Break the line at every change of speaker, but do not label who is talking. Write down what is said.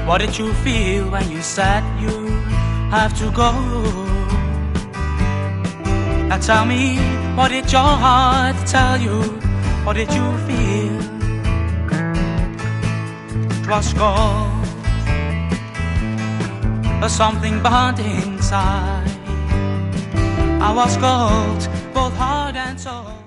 What did you feel when you said you have to go? Now tell me, what did your heart tell you? What did you feel? It was cold, but something burned inside. I was cold, both heart and soul.